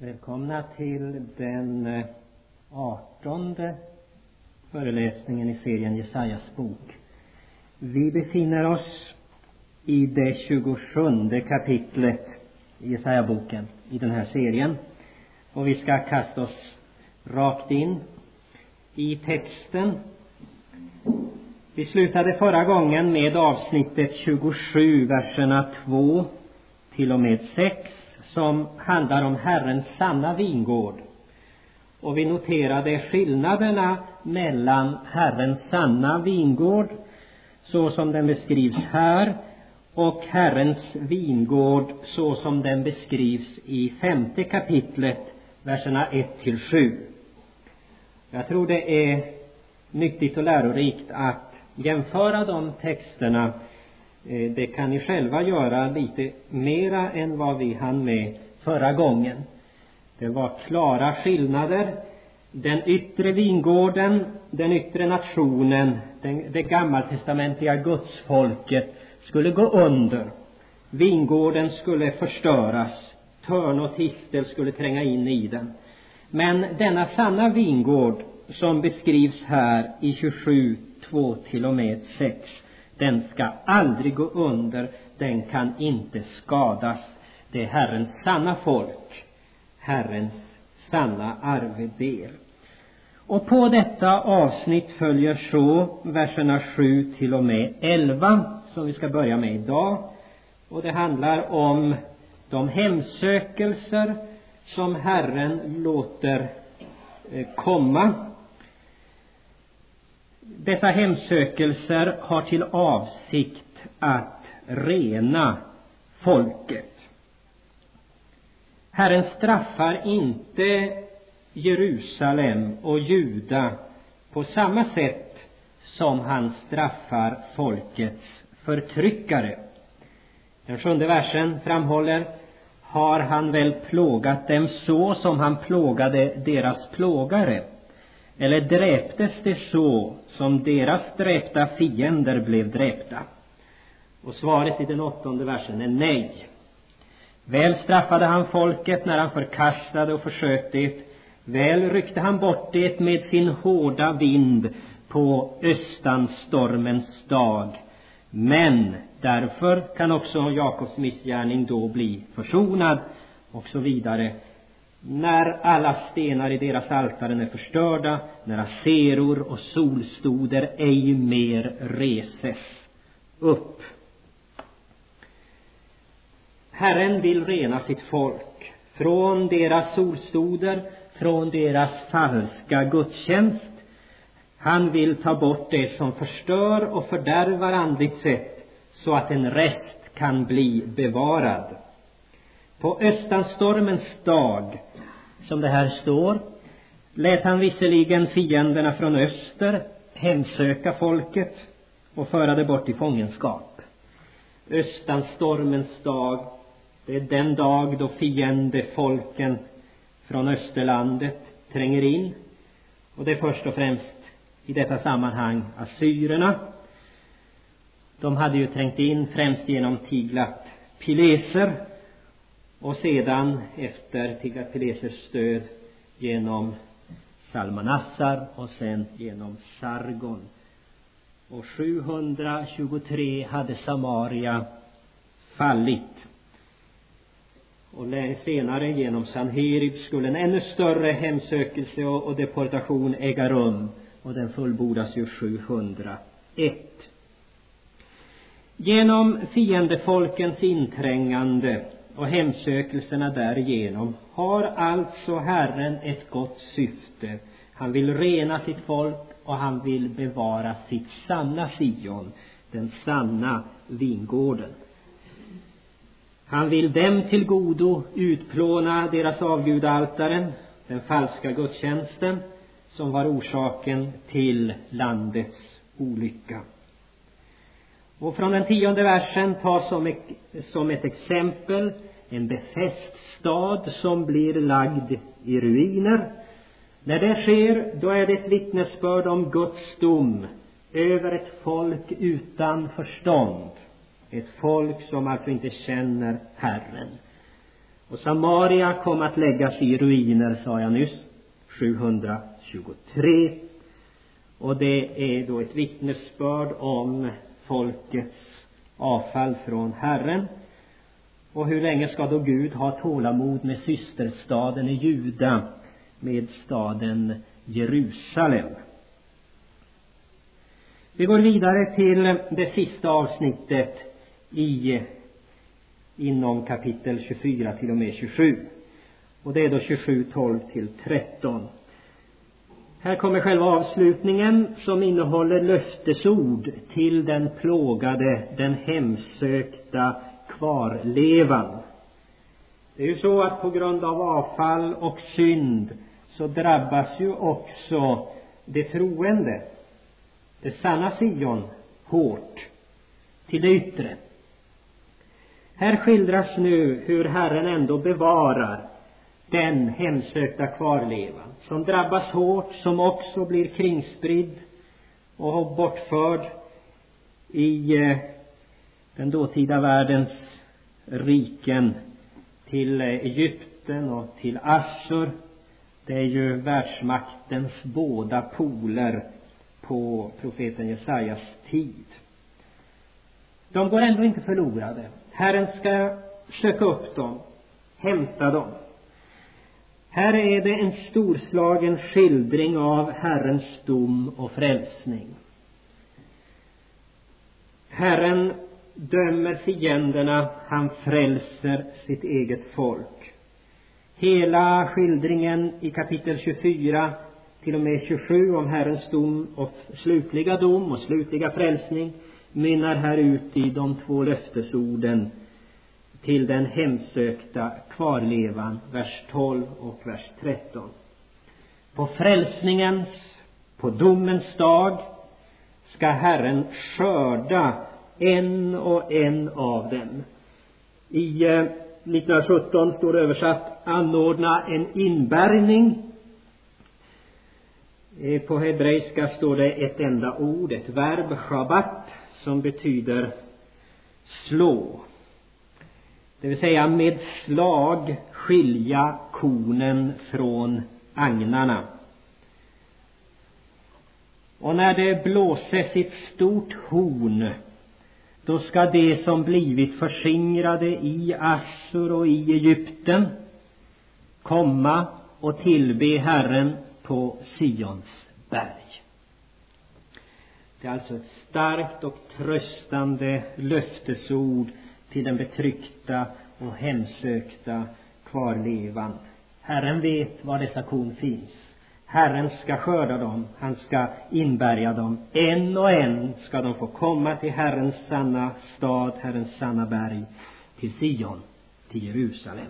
Välkomna till den 18:e föreläsningen i serien Jesajas bok. Vi befinner oss i det 27:e kapitlet i Jesaja-boken i den här serien. Och vi ska kasta oss rakt in i texten. Vi slutade förra gången med avsnittet 27, verserna 2 till och med 6, som handlar om Herrens sanna vingård. Och vi noterade skillnaderna mellan Herrens sanna vingård, så som den beskrivs här, och Herrens vingård så som den beskrivs i 5:e kapitlet, verserna 1 till 7. Jag tror det är nyttigt och lärorikt att jämföra de texterna. Det kan ni själva göra lite mera än vad vi hann med förra gången. Det var klara skillnader. Den yttre vingården, den yttre nationen, det gammaltestamentliga gudsfolket skulle gå under. Vingården skulle förstöras. Törn och tistel skulle tränga in i den. Men denna sanna vingård som beskrivs här i 27, 2 till och med 6, den ska aldrig gå under, den kan inte skadas. Det är Herrens sanna folk, Herrens sanna arvedel. Och på detta avsnitt följer så verserna 7 till och med 11 som vi ska börja med idag. Och det handlar om de hemsökelser som Herren låter komma. Dessa hemsökelser har till avsikt att rena folket. Herren straffar inte Jerusalem och Juda på samma sätt som han straffar folkets förtryckare. Den 7:e versen framhåller: har han väl plågat dem så som han plågade deras plågare? Eller dräptes det så som deras dräpta fiender blev dräpta? Och svaret i den 8:e versen är nej. Väl straffade han folket när han förkastade och försköt det. Väl ryckte han bort det med sin hårda vind på östanstormens dag. Men därför kan också Jakobs missgärning då bli försonad, och så vidare. När alla stenar i deras altaren är förstörda, när aseror och solstoder ej mer reses upp. Herren vill rena sitt folk från deras solstoder, från deras falska gudstjänst. Han vill ta bort det som förstör och fördärvar andligt sett, så att en rest kan bli bevarad. På östanstormens dag, som det här står, lät han visserligen fienderna från öster hemsöka folket och föra det bort i fångenskap. Östanstormens dag, det är den dag då fiendefolken från österlandet tränger in. Och det är först och främst i detta sammanhang assyrerna. De hade ju trängt in främst genom Tiglat-Pileser, och sedan efter Tiglat-Pilesers stöd genom Salmanassar och sen genom Sargon. Och 723 hade Samaria fallit. Och senare genom Sanherib skulle en ännu större hemsökelse och deportation äga rum, och den fullbordas ju 701. Genom fiendefolkens inträngande och hemsökelserna därigenom har alltså Herren ett gott syfte. Han vill rena sitt folk och han vill bevara sitt sanna Sion, den sanna vingården. Han vill dem till godo utplåna deras avgudaltaren, den falska gudstjänsten som var orsaken till landets olycka. Och från den 10:e versen tas som ett exempel en befäst stad som blir lagd i ruiner. När det sker, då är det ett vittnesbörd om Guds dom över ett folk utan förstånd. Ett folk som alltså inte känner Herren. Och Samaria kom att läggas i ruiner, sa jag nyss, 723. Och det är då ett vittnesbörd om folkets avfall från Herren. Och hur länge ska då Gud ha tålamod med systerstaden i Juda, med staden Jerusalem? Vi går vidare till det sista avsnittet inom kapitel 24 till och med 27. Och det är då 27, 12 till 13. Här kommer själva avslutningen som innehåller löftesord till den plågade, den hemsökta kvarlevan. Det är ju så att på grund av avfall och synd så drabbas ju också det troende, det sanna Sion, hårt till det yttre. Här skildras nu hur Herren ändå bevarar den hemsökta kvarlevan som drabbas hårt, som också blir kringspridd och bortförd i den dåtida världens riken till Egypten och till Assur. Det är ju världsmaktens båda poler på profeten Jesajas tid. De går ändå inte förlorade. Herren ska söka upp dem, hämta dem. Här är det en storslagen skildring av Herrens dom och frälsning. Herren dömer fienderna, han frälser sitt eget folk. Hela skildringen i kapitel 24 till och med 27 om Herrens dom och slutliga dom och slutliga frälsning mynnar här ut i de två löftesorden till den hemsökta kvarlevan, vers 12 och vers 13. På frälsningens, på domens dag ska Herren skörda en och en av dem. I 1917 står det översatt anordna en inbärgning. På hebreiska står det ett enda ord, ett verb, shabat, som betyder slå. Det vill säga med slag skilja kornen från agnarna. Och när det blåses ett stort horn, då ska det som blivit förskingrade i Assur och i Egypten komma och tillbe Herren på Sions berg. Det är alltså ett starkt och tröstande löftesord till den betryckta och hemsökta kvarlevan. Herren vet var dessa korn finns. Herren ska skörda dem, han ska inbärga dem. En och en ska de få komma till Herrens sanna stad, Herrens sanna berg, till Sion, till Jerusalem.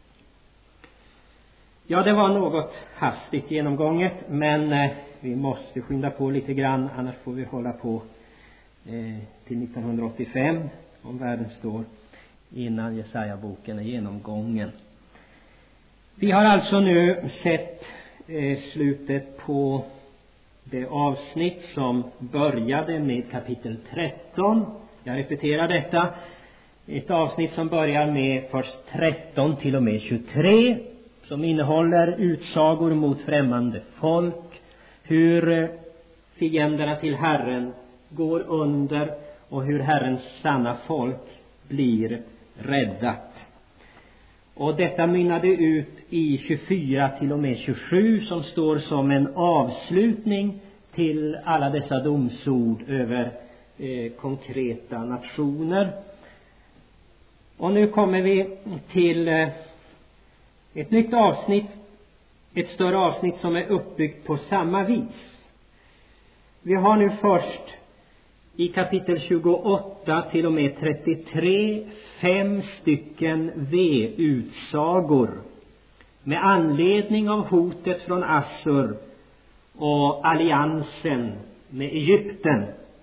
Ja, det var något hastigt genomgånget, men vi måste skynda på lite grann, annars får vi hålla på till 1985 om världen står innan Jesaja-boken är genomgången. Vi har alltså nu sett slutet på det avsnitt som började med kapitel 13. Jag repeterar detta. Ett avsnitt som börjar med först 13 till och med 23, som innehåller utsagor mot främmande folk, hur fienderna till Herren går under och hur Herrens sanna folk blir räddat. Och detta mynnade ut i 24 till och med 27, som står som en avslutning till alla dessa domsord över konkreta nationer. Och nu kommer vi till ett nytt avsnitt, ett större avsnitt som är uppbyggt på samma vis. Vi har nu först i kapitel 28 till och med 33 5 stycken V-utsagor med anledning av hotet från Assur och alliansen med Egypten.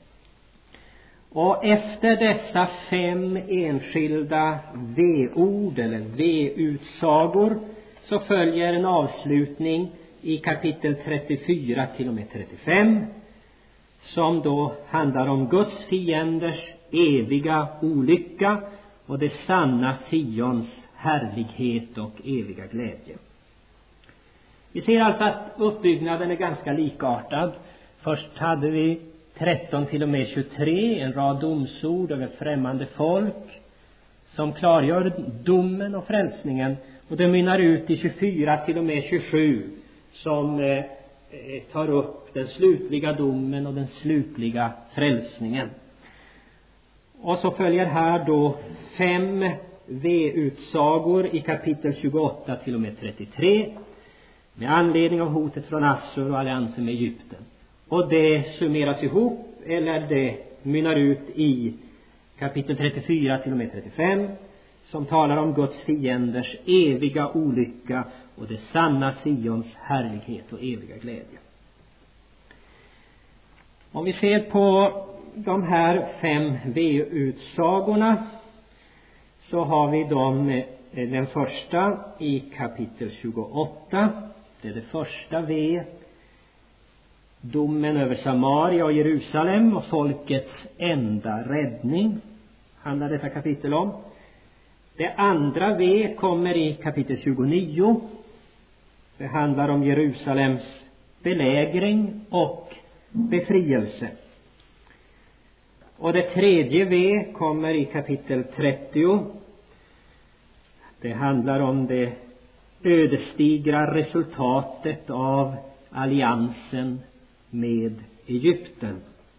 Och efter dessa 5 enskilda V-ord eller V-utsagor så följer en avslutning i kapitel 34 till och med 35, som då handlar om Guds fienders eviga olycka och det sanna Sions härlighet och eviga glädje. Vi ser alltså att uppbyggnaden är ganska likartad. Först hade vi 13 till och med 23, en rad domsord över främmande folk som klargör domen och frälsningen, och det mynnar ut i 24 till och med 27 som tar upp den slutliga domen och den slutliga frälsningen. Och så följer här då 5 V-utsagor i kapitel 28 till och med 33 med anledning av hotet från Assur och alliansen med Egypten. Och det summeras ihop, eller det mynnar ut i kapitel 34 till och med 35 som talar om Guds fienders eviga olycka och det sanna Sions härlighet och eviga glädje. Om vi ser på de här 5 V-utsagorna så har vi den första i kapitel 28. Det är det första V. Domen över Samaria och Jerusalem och folkets enda räddning handlar detta kapitel om. Det andra V kommer i kapitel 29. Det handlar om Jerusalems belägring och befrielse. Och det tredje V kommer i kapitel 30. Det handlar om det ödesdigra resultatet av alliansen med Egypten.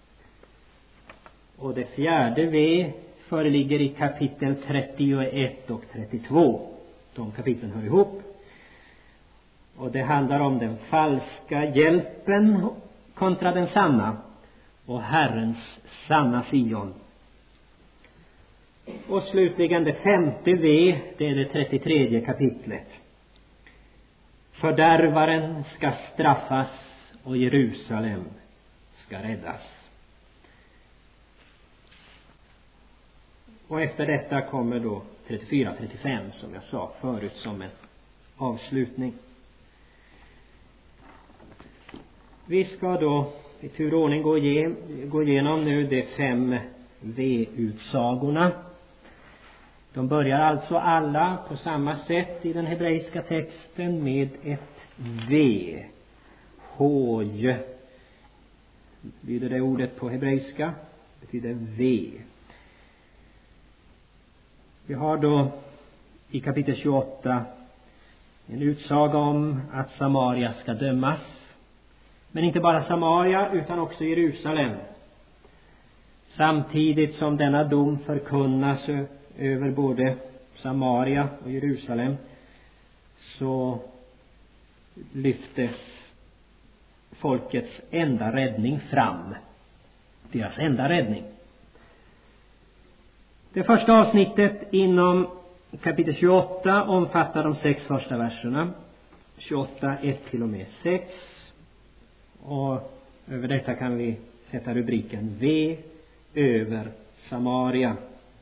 Och det fjärde V föreligger i kapitel 31 och 32. De kapitlen hör ihop. Och det handlar om den falska hjälpen kontra den sanna och Herrens sanna Sion. Och slutligen det femte V, det är det 33 kapitlet. Fördärvaren ska straffas och Jerusalem ska räddas. Och efter detta kommer då 34-35 som jag sa förut som en avslutning. Vi ska då i turordning gå igenom nu de 5 V-utsagorna. De börjar alltså alla på samma sätt i den hebreiska texten med ett V. Hoj lyder det ordet på hebreiska. Det betyder V. Vi har då i kapitel 28 en utsaga om att Samaria ska dömas. Men inte bara Samaria utan också Jerusalem. Samtidigt som denna dom förkunnas över både Samaria och Jerusalem så lyftes folkets enda räddning fram. Deras enda räddning. Det första avsnittet inom kapitel 28 omfattar de 6 första verserna. 28, 1 till och med 6. Och över detta kan vi sätta rubriken V över Samaria.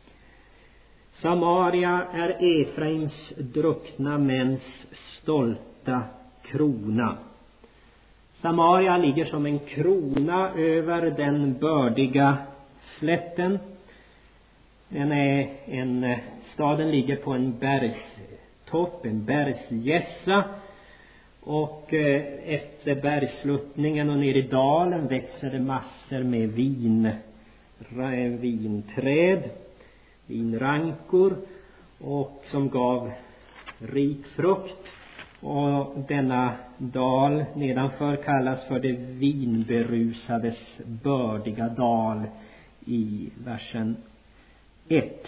Samaria är Efraims druckna mäns stolta krona. Samaria ligger som en krona över den bördiga slätten. Staden ligger på en bergstopp, en bergsgässa. Och efter bergsluttningen och ner i dalen växer det massor med vinträd, vinrankor, och som gav rik frukt. Och denna dal nedanför kallas för det vinberusades bördiga dal i versen 1.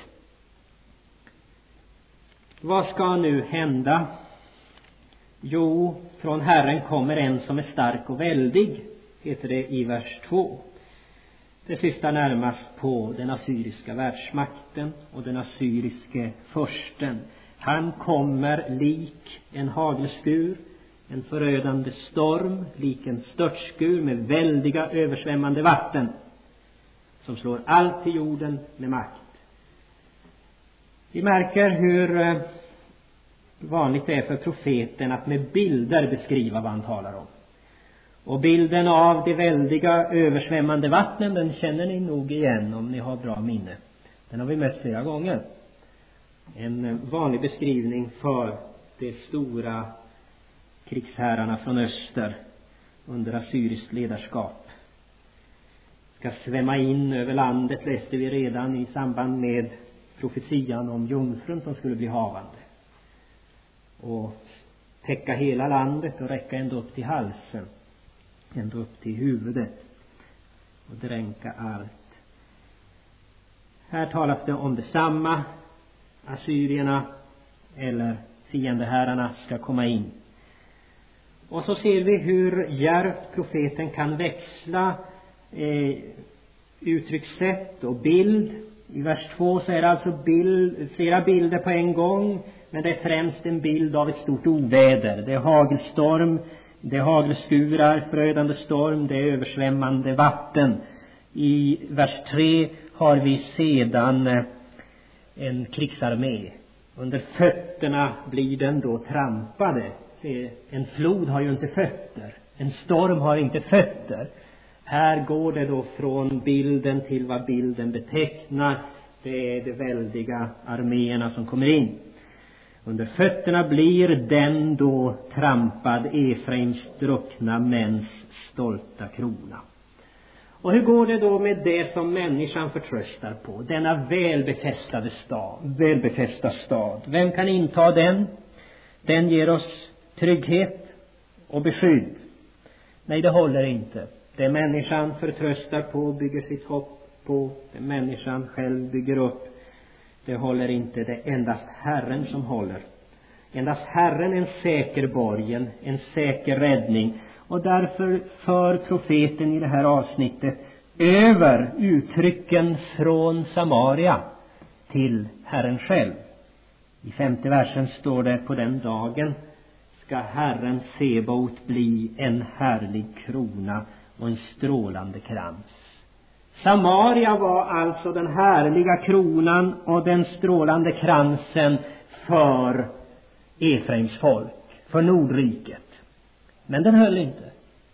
Vad ska nu hända? Jo, från Herren kommer en som är stark och väldig, heter det i vers 2. Det syftar närmast på den assyriska världsmakten och den assyriske fursten. Han kommer lik en hagelskur, en förödande storm, lik en störtskur med väldiga översvämmande vatten som slår allt till jorden med makt. Vi märker hur vanligt det är för profeten att med bilder beskriva vad han talar om. Och bilden av de väldiga översvämmande vattnen, den känner ni nog igen om ni har bra minne. Den har vi mött flera gånger. En vanlig beskrivning för de stora krigsherrarna från öster under assyriskt ledarskap. Ska svämma in över landet, läste vi redan i samband med profetian om jungfrun som skulle bli havande. Och täcka hela landet och räcka ända upp till halsen, ända upp till huvudet och dränka allt. Här talas det om detsamma. Assyrierna eller fiendeherrarna ska komma in. Och så ser vi hur djärvt profeten kan växla uttryckssätt och bild. I vers 2 så är det alltså flera bilder på en gång, men det är främst en bild av ett stort oväder. Det är hagelstorm, det är hagelskurar, förödande storm, det är översvämmande vatten. I vers 3 har vi sedan en krigsarmé. Under fötterna blir den då trampade. En flod har ju inte fötter. En storm har inte fötter. Här går det då från bilden till vad bilden betecknar. Det är de väldiga arméerna som kommer in. Under fötterna blir den då trampad, Efraims druckna mäns stolta krona. Och hur går det då med det som människan förtröstar på? Denna välbefästa stad. Vem kan inta den? Den ger oss trygghet och beskydd. Nej, det håller inte. Det människan förtröstar på, bygger sitt hopp på, det människan själv bygger upp, det håller inte. Det är endast Herren som håller. Endast Herren en säker borgen, en säker räddning. Och därför för profeten i det här avsnittet över uttrycken från Samaria till Herren själv. I 5:e versen står det: på den dagen ska Herren Sebaot bli en härlig krona och en strålande krans. Samaria var alltså den härliga kronan och den strålande kransen för Efraims folk, för Nordriket. Men den höll inte.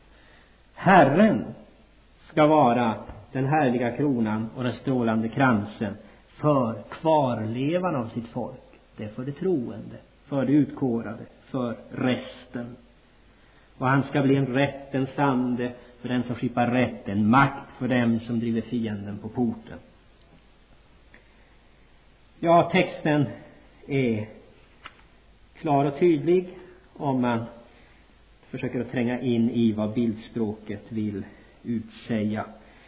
Herren ska vara den härliga kronan och den strålande kransen för kvarlevan av sitt folk. Det är för det troende, för det utkårade, för resten. Och han ska bli en rättens ande för den som skippar rätt, en makt för dem som driver fienden på porten. Ja, texten är klar och tydlig om man försöker att tränga in i vad bildspråket vill utsäga.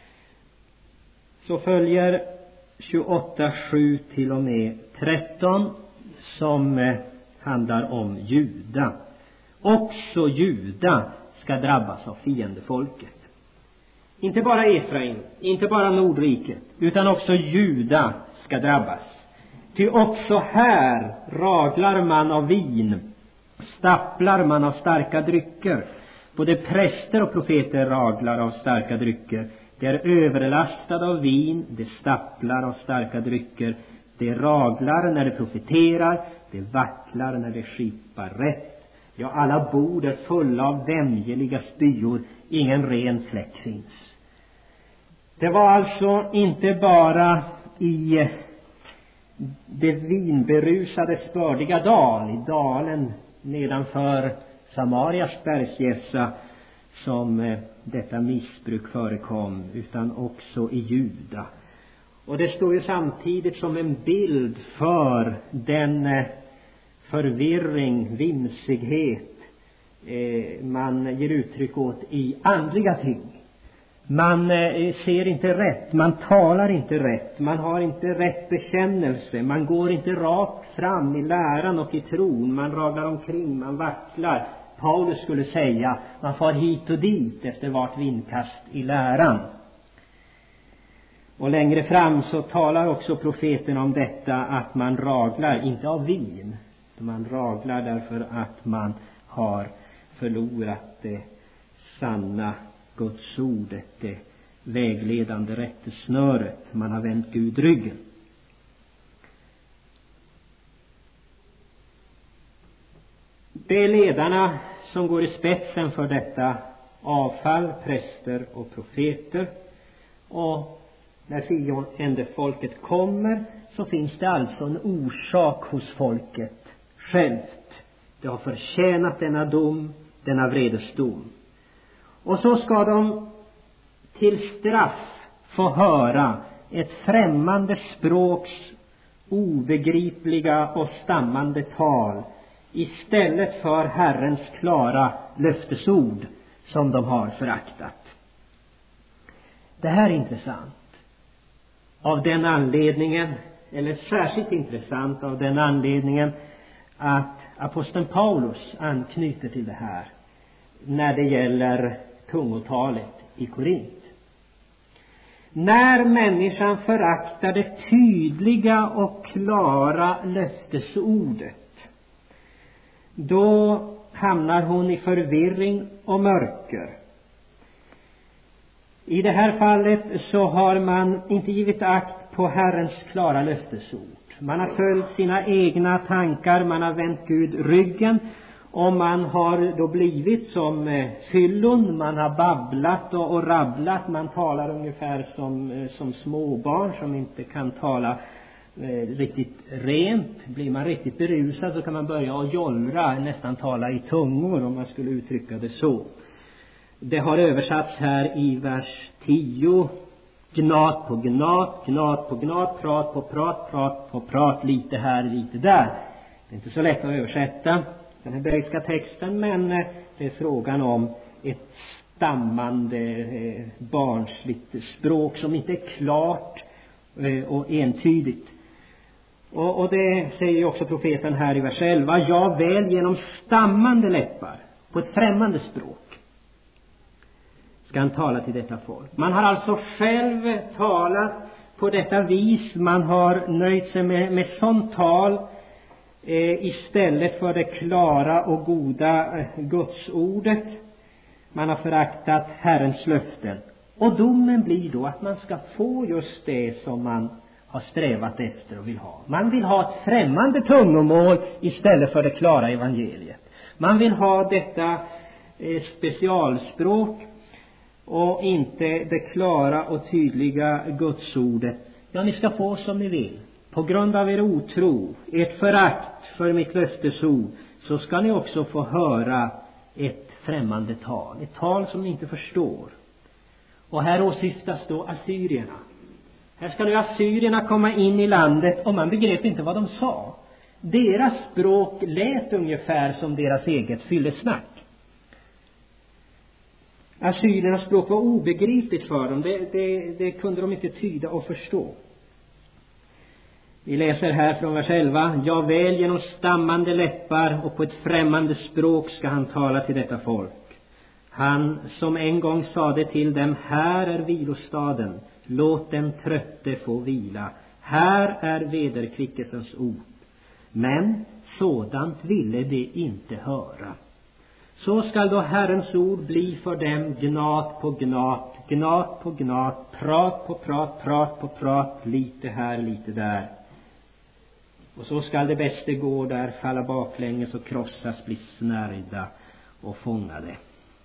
Så följer 28:7 till och med 13 som handlar om Juda. Också Juda ska drabbas av fiendefolket. Inte bara Efraim, inte bara Nordriket, utan också Juda ska drabbas. Ty också här raglar man av vin, stapplar man av starka drycker. Både präster och profeter raglar av starka drycker. Det är överlastade av vin, det stapplar av starka drycker. Det raglar när det profeterar, det vacklar när det skippar rätt. Ja, alla bord är fulla av vämjeliga spyor, ingen ren fläck finns. Det var alltså inte bara i det vinberusade spördiga dal, i dalen nedanför Samarias bergsgässa, som detta missbruk förekom, utan också i Juda. Och det står ju samtidigt som en bild för den förvirring, vimsighet man ger uttryck åt i andliga ting. Man ser inte rätt, man talar inte rätt, man har inte rätt bekännelse, man går inte rakt fram i läran och i tron, man raglar omkring, man vacklar. Paulus skulle säga, man far hit och dit efter vart vindkast i läran. Och längre fram så talar också profeten om detta, att man raglar inte av vin, man raglar därför att man har förlorat det sanna Guds ord, det vägledande rättesnöret. Man har vänt Gud ryggen. Det är ledarna som går i spetsen för detta avfall, präster och profeter. Och När fiendefolket kommer så finns det alltså en orsak hos folket självt. Det har förtjänat denna dom, denna vredesdom. Och så ska de till straff få höra ett främmande språks obegripliga och stammande tal istället för Herrens klara löftesord som de har föraktat. Det här är intressant av den anledningen, eller särskilt intressant av den anledningen att aposteln Paulus anknyter till det här när det gäller tungotalet i Korint. När människan föraktar det tydliga och klara löftesordet, då hamnar hon i förvirring och mörker. I det här fallet så har man inte givit akt på Herrens klara löftesord. Man har följt sina egna tankar, man har vänt Gud ryggen, och man har då blivit som fyllon. Man har babblat och rabblat. Man talar ungefär som småbarn som inte kan tala riktigt rent. Blir man riktigt berusad så kan man börja att jollra, nästan tala i tungor, om man skulle uttrycka det så. Det har översatts här i vers 10. Gnat på gnat, gnat på gnat, prat på prat, prat på prat, lite här, lite där. Det är inte så lätt att översätta den hebreiska texten, men det är frågan om ett stammande barnsligt språk som inte är klart och entydigt. Och det säger ju också profeten här i vers 11. Ja, väl genom stammande läppar på ett främmande språk ska han tala till detta folk. Man har alltså själv talat på detta vis. Man har nöjt sig med sånt tal istället för det klara och goda Gudsordet. Man har föraktat Herrens löften. Och domen blir då att man ska få just det som man har strävat efter och vill ha. Man vill ha ett främmande tungomål istället för det klara evangeliet. Man vill ha detta specialspråk och inte det klara och tydliga Gudsordet. Ja, ni ska få som ni vill. På grund av er otro, ert förakt för mitt löftesord, så ska ni också få höra ett främmande tal. Ett tal som ni inte förstår. Och här åsyftas då assyrierna. Här ska nu assyrierna komma in i landet och man begrep inte vad de sa. Deras språk lät ungefär som deras eget fyllesnack. Assyriernas språk var obegripligt för dem. Det kunde de inte tyda och förstå. Vi läser här från vers 11. Ja, väl genom stammande läppar och på ett främmande språk ska han tala till detta folk. Han som en gång sade till dem, här är vilostaden, låt den trötte få vila. Här är vederkvickelsens ord. Men sådant ville de inte höra. Så skall då Herrens ord bli för dem gnat på gnat, gnat på gnat, prat på prat, prat på prat, lite här, lite där. Och så skall det bästa gå där, falla baklänges och krossas, bli snärjda och fångade.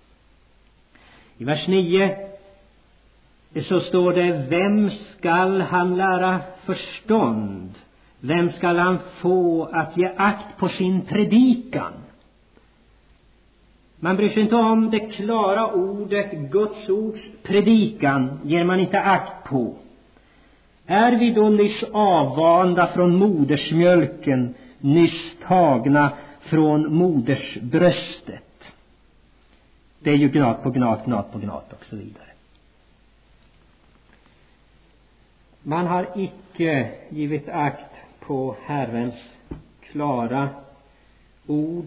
I vers 9 så står det, vem skall han lära förstånd? Vem skall han få att ge akt på sin predikan? Man bryr sig inte om det klara ordet, Guds ords predikan ger man inte akt på. Är vi då nyss avvanda från modersmjölken, nyss tagna från modersbröstet? Det är ju gnat på gnat, gnat på gnat och så vidare. Man har icke givit akt på Herrens klara ord,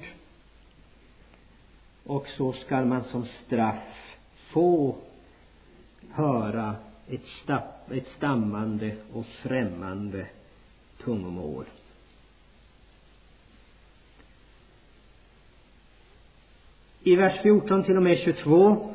och så skall man som straff få höra ett stammande och främmande tungomål. I vers 14 till och med 22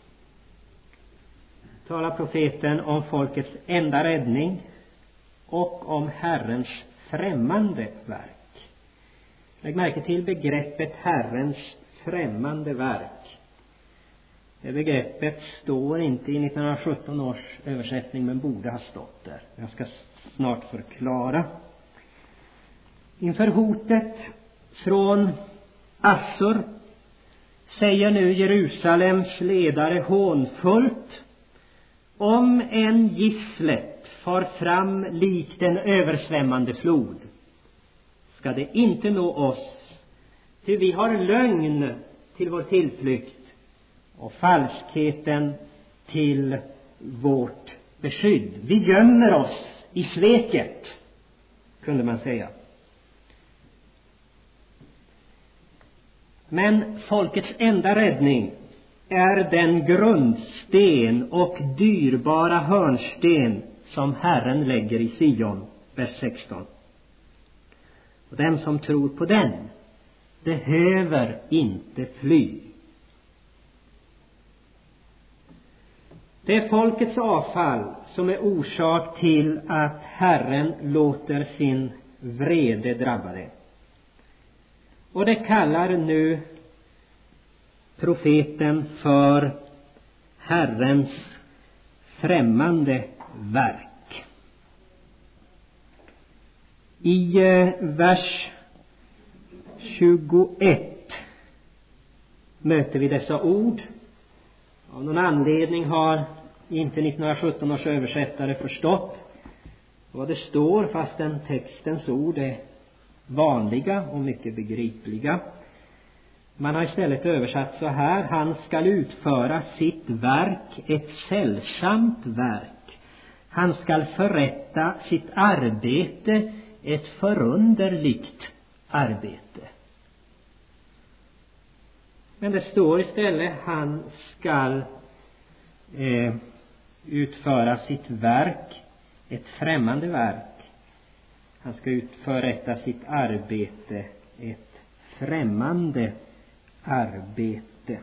talar profeten om folkets enda räddning och om Herrens främmande verk. Lägg märke till begreppet Herrens främmande verk. Det begreppet står inte i 1917 års översättning, men borde ha stått där. Jag ska snart förklara. Inför hotet från Assur säger nu Jerusalems ledare hånfullt: om en gisslet far fram likt en översvämmande flod, ska det inte nå oss, ty vi har lögn till vår tillflykt och falskheten till vårt beskydd. Vi gömmer oss i sveket, kunde man säga. Men folkets enda räddning är den grundsten och dyrbara hörnsten som Herren lägger i Sion, vers 16. Och den som tror på den behöver inte fly. Det är folkets avfall som är orsak till att Herren låter sin vrede drabba det. Och det kallar nu profeten för Herrens främmande verk. I vers 21 möter vi dessa ord. Av någon anledning har inte 1917 års översättare förstått vad det står, fastän textens ord är vanliga och mycket begripliga. Man har istället översatt så här: han skall utföra sitt verk, ett sällsamt verk. Han skall förrätta sitt arbete, ett förunderligt arbete. Men det står istället: han skall utföra sitt verk, ett främmande verk. Han ska utförrätta sitt arbete, ett främmande arbete.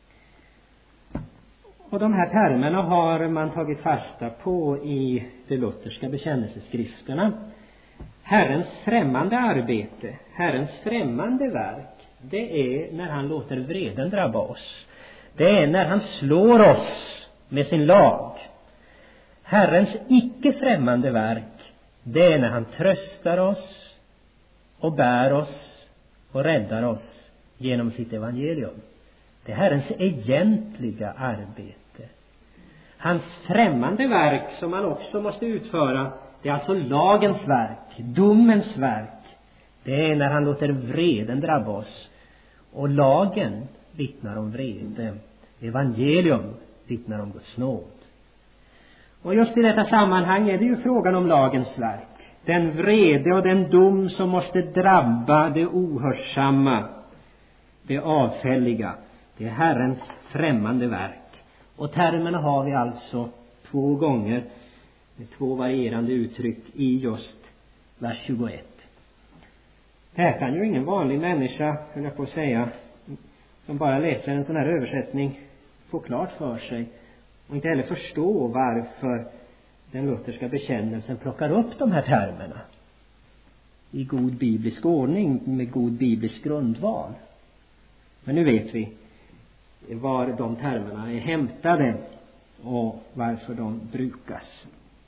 Och de här termerna har man tagit fasta på i de lutherska bekännelseskrifterna. Herrens främmande arbete, Herrens främmande verk, det är när han låter vreden drabba oss. Det är när han slår oss med sin lag. Herrens icke främmande verk, det är när han tröstar oss och bär oss och räddar oss genom sitt evangelium. Det är Herrens egentliga arbete. Hans främmande verk, som han också måste utföra, det är alltså lagens verk, domens verk. Det är när han låter vreden drabba oss. Och lagen vittnar om vrede. Evangelium vittnar om Guds nåd. Och just i detta sammanhang är det ju frågan om lagens verk. Den vrede och den dom som måste drabba det ohörsamma, det avfälliga. Det är Herrens främmande verk. Och termerna har vi alltså 2 gånger med 2 varierande uttryck i just vers 21. Det här kan ju ingen vanlig människa, höll jag på att säga, som bara läser en sån här översättning, få klart för sig. Och inte heller förstå varför den lutherska bekännelsen plockar upp de här termerna i god biblisk ordning, med god biblisk grundval. Men nu vet vi var de termerna är hämtade och varför de brukas.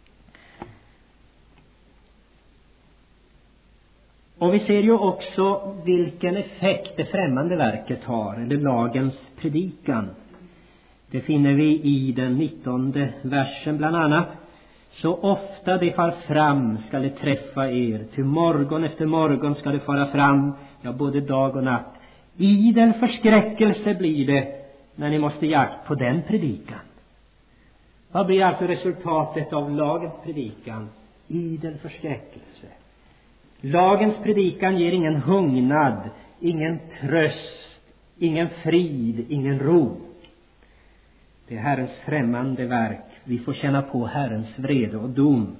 Och vi ser ju också vilken effekt det främmande verket har, eller lagens predikan. Det finner vi i den 19:e versen bland annat. Så ofta det far fram skall det träffa er, till morgon efter morgon skall det fara fram, ja både dag och natt. Idel förskräckelse blir det när ni måste jakt på den predikan. Vad blir alltså resultatet av lagens predikan? Idel förskräckelse. Lagens predikan ger ingen hungnad, ingen tröst, ingen frid, ingen ro. Det är Herrens främmande verk. Vi får känna på Herrens vrede och dom.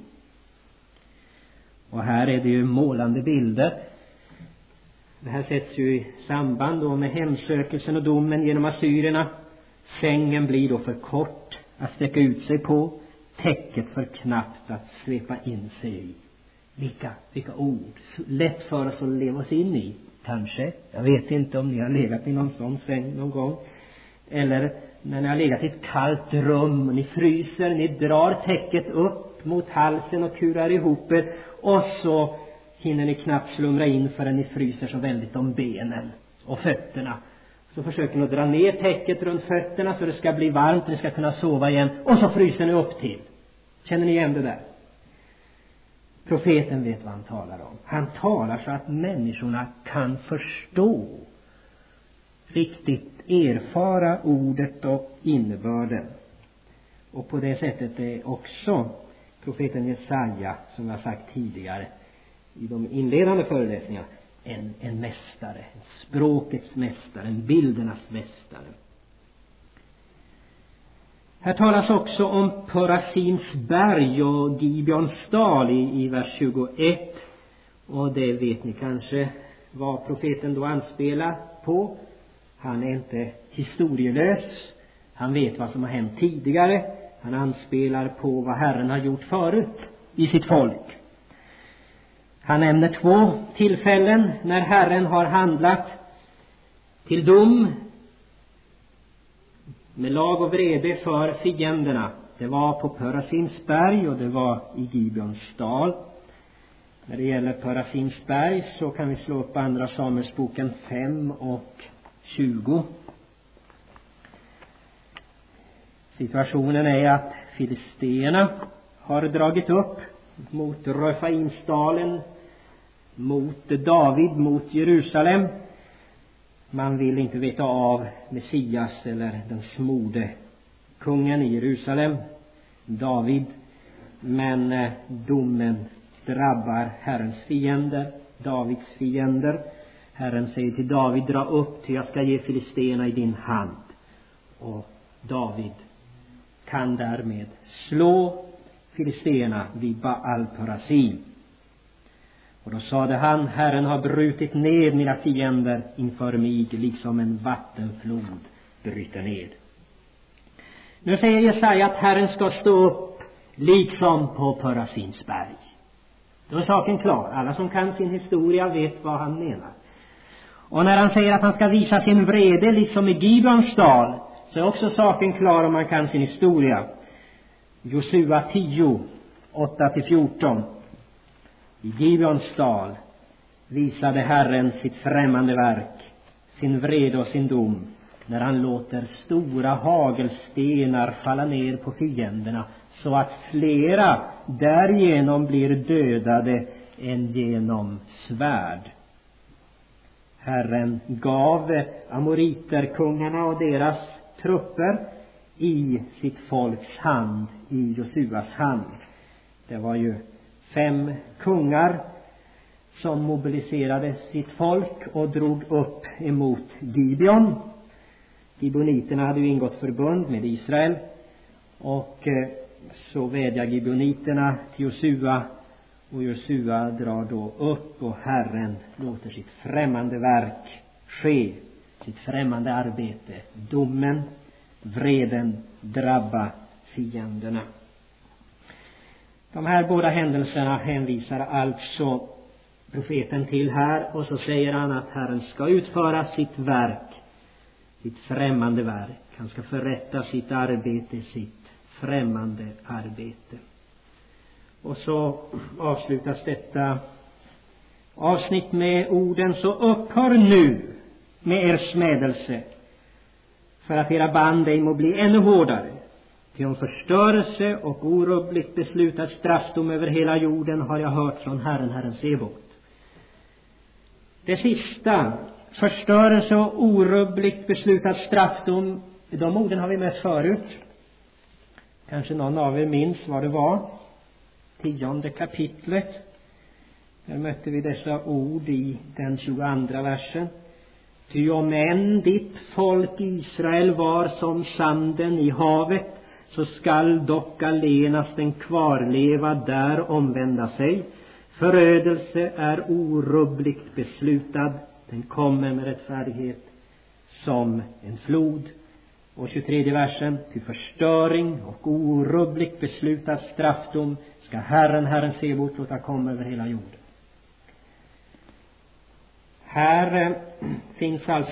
Och här är det ju målande bilder. Det här sätts ju i samband då med hemsökelsen och domen genom assyrierna. Sängen blir då för kort att sträcka ut sig på, täcket för knappt att svepa in sig i. Vilka ord. Lätt för oss att leva oss in i, kanske. Jag vet inte om ni har legat i någon sån säng någon gång. Eller när ni har legat i ett kallt rum och ni fryser, ni drar täcket upp mot halsen och kurar ihop er, och så hinner ni knappt slumra in förrän ni fryser så väldigt om benen och fötterna. Så försöker ni att dra ner täcket runt fötterna så det ska bli varmt och ni ska kunna sova igen, och så fryser ni upp till. Känner ni igen det där? Profeten vet vad han talar om. Han talar så att människorna kan förstå, riktigt erfara ordet och innebörden. Och på det sättet är också profeten Jesaja, som jag sagt tidigare i de inledande föreläsningarna, en mästare, en språkets mästare, en bildernas mästare. Här talas också om Perasims berg och Gibeons dal i vers 21. Och det vet ni kanske vad profeten då anspelar på. Han är inte historielös. Han vet vad som har hänt tidigare. Han anspelar på vad Herren har gjort förut i sitt folk. Han nämner 2 tillfällen när Herren har handlat till dom med lag och vrede för fienderna. Det var på Perasims berg och det var i Gibeons dal. När det gäller Perasims berg så kan vi slå upp andra Samuelsboken 5 och 20. Situationen är att filisterna har dragit upp mot Refaimsdalen, mot David, mot Jerusalem. Man vill inte veta av Messias eller den smorde kungen i Jerusalem, David. Men domen drabbar Herrens fiender, Davids fiender. Herren säger till David: dra upp, till jag ska ge filisterna i din hand. Och David kan därmed slå filisterna vid Baal Perasim. Och då sade han: Herren har brutit ned mina fiender inför mig, liksom en vattenflod bryter ned. Nu säger Jesaja att Herren ska stå upp liksom på Perasims berg. Då är saken klar. Alla som kan sin historia vet vad han menar. Och när han säger att han ska visa sin vrede liksom i Gibeons dal, så är också saken klar om man kan sin historia. Josua 10, 8-14. I Gibeons dal visade Herren sitt främmande verk, sin vrede och sin dom, när han låter stora hagelstenar falla ner på fienderna, så att flera därigenom blir dödade än genom svärd. Herren gav amoriterkungarna och deras trupper i sitt folks hand, i Josuas hand. Det var ju 5 kungar som mobiliserade sitt folk och drog upp emot Gibeon. Gibeoniterna hade ju ingått förbund med Israel, och så vädjar gibeoniterna till Josua, och Josua drar då upp, och Herren låter sitt främmande verk ske, sitt främmande arbete, domen, vreden drabba fienderna. De här båda händelserna hänvisar alltså profeten till här, och så säger han att Herren ska utföra sitt verk, sitt främmande verk. Han ska förrätta sitt arbete, sitt främmande arbete. Och så avslutas detta avsnitt med orden: så upphör nu med er smädelse, för att era band ej må bli ännu hårdare. Till om förstörelse och orubbligt beslutad straffdom över hela jorden har jag hört från Herren, Herren Sebot. Det sista, förstörelse och orubbligt beslutad straffdom, de orden har vi mött förut. Kanske någon av er minns vad det var. 10:e kapitlet. Där mötte vi dessa ord i den 22:a versen. Ty om än ditt folk Israel var som sanden i havet, så skall dock allenast den kvarleva där omvända sig. Förödelse är orubbligt beslutad, den kommer med rättfärdighet som en flod. Och 23:e versen: till förstöring och orubbligt beslutad straffdom ska Herren, Herren Sebot, låta komma över hela jorden. Här finns alltså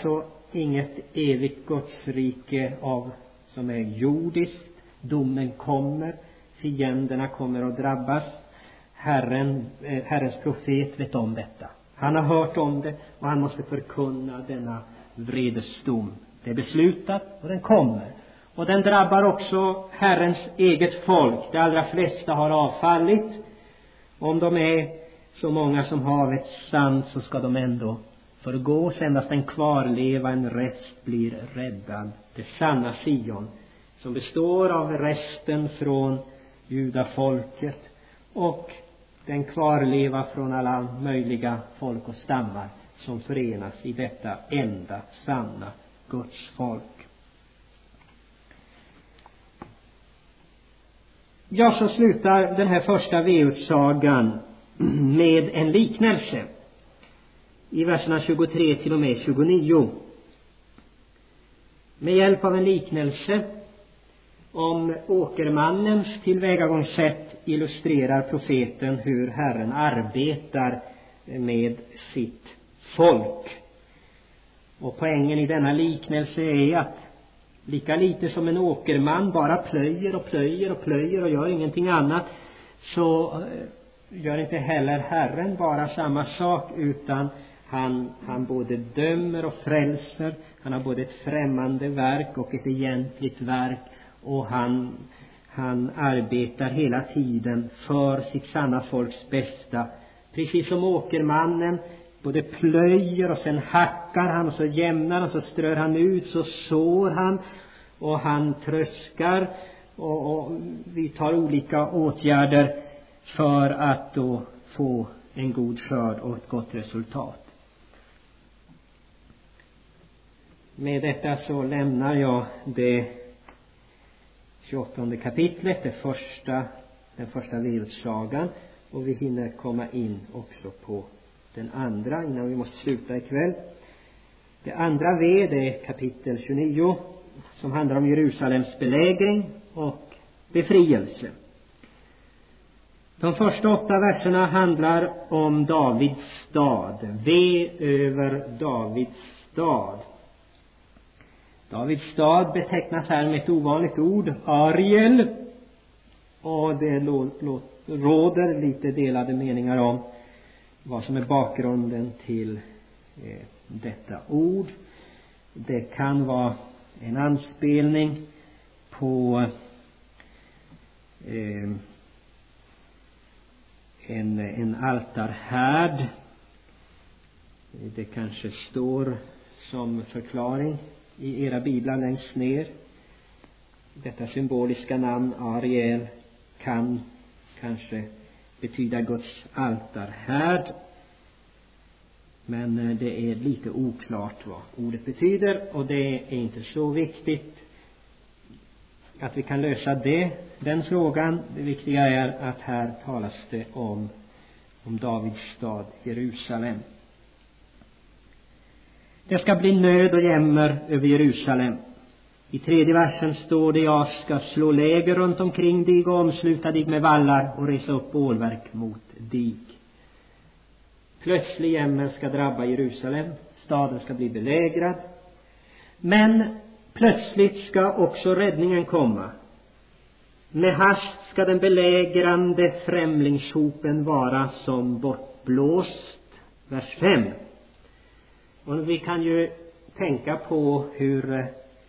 inget evigt Gudsrike som är jordiskt. Domen kommer, fienderna kommer att drabbas. Herrens profet vet om detta. Han har hört om det och han måste förkunna denna vredesdom. Det är beslutat och den kommer. Och den drabbar också Herrens eget folk. De allra flesta har avfallit. Om de är så många som havets sand, så ska de ändå förgås. Endast en kvarleva, en rest blir räddad. Det sanna Sion, som består av resten från judafolket och den kvarleva från alla möjliga folk och stammar som förenas i detta enda sanna Guds folk. Ja, så slutar den här första V-utsagan med en liknelse i verserna 23 till och med 29. Med hjälp av en liknelse om åkermannens tillvägagångssätt illustrerar profeten hur Herren arbetar med sitt folk. Och poängen i denna liknelse är att lika lite som en åkerman bara plöjer och gör ingenting annat, så gör inte heller Herren bara samma sak, utan han både dömer och frälser. Han har både ett främmande verk och ett egentligt verk, och han arbetar hela tiden för sitt sanna folks bästa. Precis som åkermannen både plöjer och sen hackar han, och så jämnar och så strör han ut, så sår han och han tröskar och vi tar olika åtgärder för att då få en god skörd och ett gott resultat. Med detta så lämnar jag det 28 kapitlet, den första V-utsagan, och vi hinner komma in också på den andra innan vi måste sluta ikväll. Det andra V, det är kapitel 29, som handlar om Jerusalems belägring och befrielse. De första 8 verserna handlar om Davids stad. V över Davids stad. Davids stad betecknas här med ett ovanligt ord, Ariel. Och det råder lite delade meningar om vad som är bakgrunden till detta ord. Det kan vara en anspelning på en altarhärd. Det kanske står som förklaring i era biblar längst ner. Detta symboliska namn Ariel kan kanske betyda Guds altarhärd, men det är lite oklart vad ordet betyder, och det är inte så viktigt att vi kan lösa den frågan. Det viktiga är att här talas det om Davids stad Jerusalem. Det ska bli nöd och jämmer över Jerusalem. I 3:e versen står det: jag ska slå läger runt omkring dig och omsluta dig med vallar och resa upp bålverk mot dig. Plötslig jämmer ska drabba Jerusalem. Staden ska bli belägrad. Men plötsligt ska också räddningen komma. Med hast ska den belägrande främlingshopen vara som bortblåst. Vers 5. Och vi kan ju tänka på hur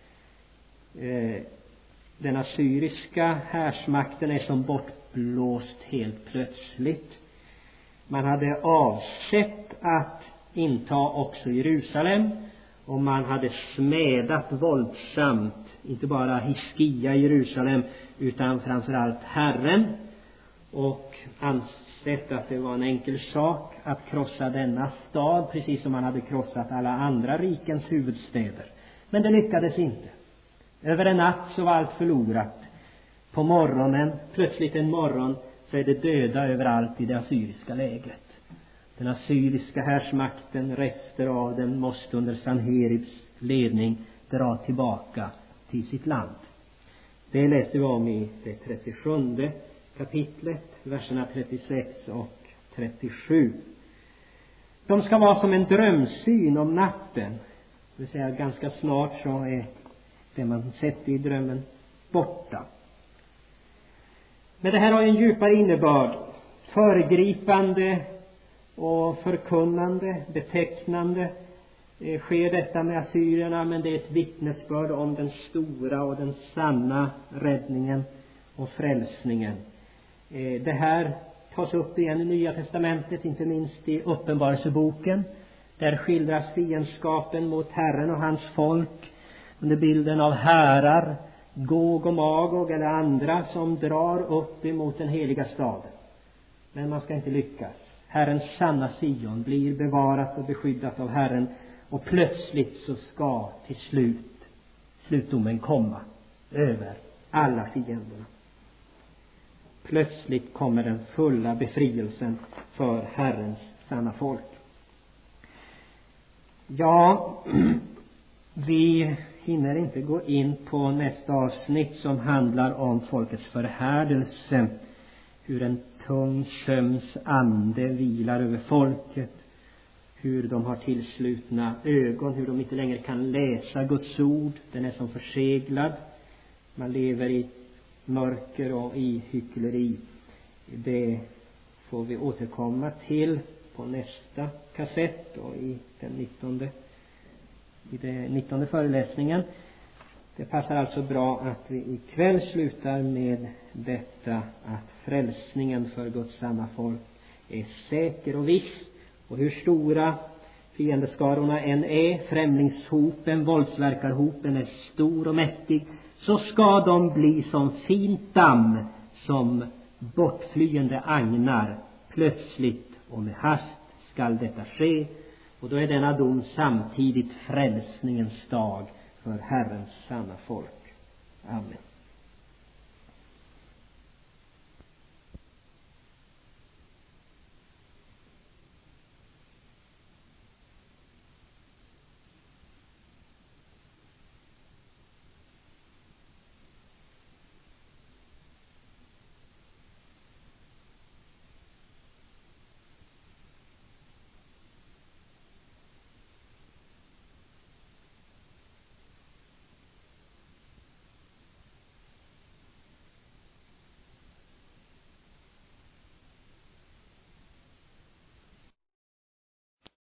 den assyriska härsmakten är som bortblåst helt plötsligt. Man hade avsett att inta också Jerusalem, och man hade smädat våldsamt inte bara Hiskia i Jerusalem utan framförallt Herren, och ansett att det var en enkel sak att krossa denna stad, precis som man hade krossat alla andra rikens huvudstäder. Men det lyckades inte. Över en natt så var allt förlorat. På morgonen, plötsligt en morgon, så är det döda överallt i det assyriska lägret. Den assyriska härsmakten, rester av den, måste under Sanheribs ledning dra tillbaka till sitt land. Det läste vi om i det 37 kapitlet, verserna 36 och 37. De ska vara som en drömsyn om natten. Det vill säga ganska snart så är det man sett i drömmen borta. Men det här har en djupare innebörd. Föregripande och förkunnande, betecknande sker detta med assyrierna, men det är ett vittnesbörd om den stora och den sanna räddningen och frälsningen. Det här tas upp igen i Nya testamentet, inte minst i Uppenbarelseboken. Där skildras fiendskapen mot Herren och hans folk under bilden av härar, Gog och Magog eller andra som drar upp emot den heliga staden. Men man ska inte lyckas. Herrens sanna Sion blir bevarat och beskyddat av Herren, och plötsligt så ska till slutdomen komma över alla fienderna. Plötsligt kommer den fulla befrielsen för Herrens sanna folk. Ja, vi hinner inte gå in på nästa avsnitt som handlar om folkets förhärdelse. Hur en tung sömns ande vilar över folket. Hur de har tillslutna ögon. Hur de inte längre kan läsa Guds ord. Den är som förseglad. Man lever i mörker och i hyckleri. Det får vi återkomma till på nästa kassett och i den 19:e föreläsningen. Det passar alltså bra att vi ikväll slutar med detta, att frälsningen för Guds sanna folk är säker och viss. Och hur stora fiendeskarorna än är, främlingshopen, våldsverkarhopen är stor och mäktig, så ska de bli som fint damm, som bortflyende agnar. Plötsligt och med hast skall detta ske, och då är denna dom samtidigt frälsningens dag för Herrens sanna folk. Amen.